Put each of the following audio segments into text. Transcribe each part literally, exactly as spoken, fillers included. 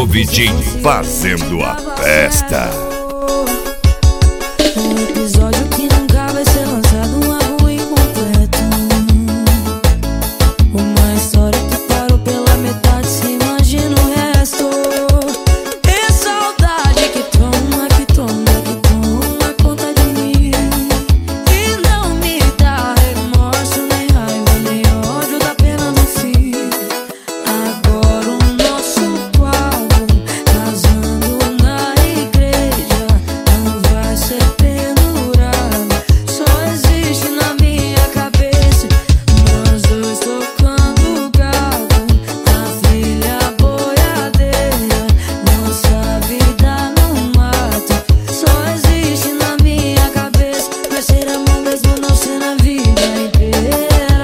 Amigo Vidinho fazendo a festa. Um episódio que nunca vai ser lançado, um álbum incompleto. Uma história que parou pela metade, se imagina o resto. E saudade que toma, que toma, que toma conta de mim. E não me dá remorso, nem raiva, nem ódio, dá pena no fim. Agora o nosso quadro, casando na igreja, não vai ser pendurado, só existe na minha cabeça. Nós dois tocando gado, a filha boiadeira, nossa vida no mato, só existe na minha cabeça. Vai ser amor mesmo não ser na vida inteira.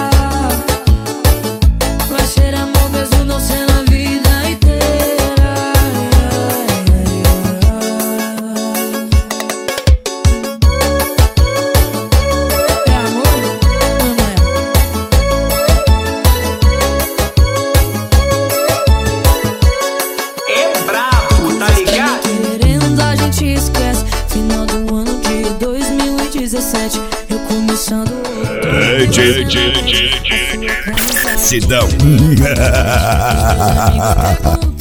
Vai ser amor mesmo não ser na vida inteira. É amor ou não é? É brabo, tá ligado? Querendo a gente esquece. Final do ano de dois mil e dezessete, eu começando outro. É, tchê, tchê, tchê, tchê, tchê. Sidão.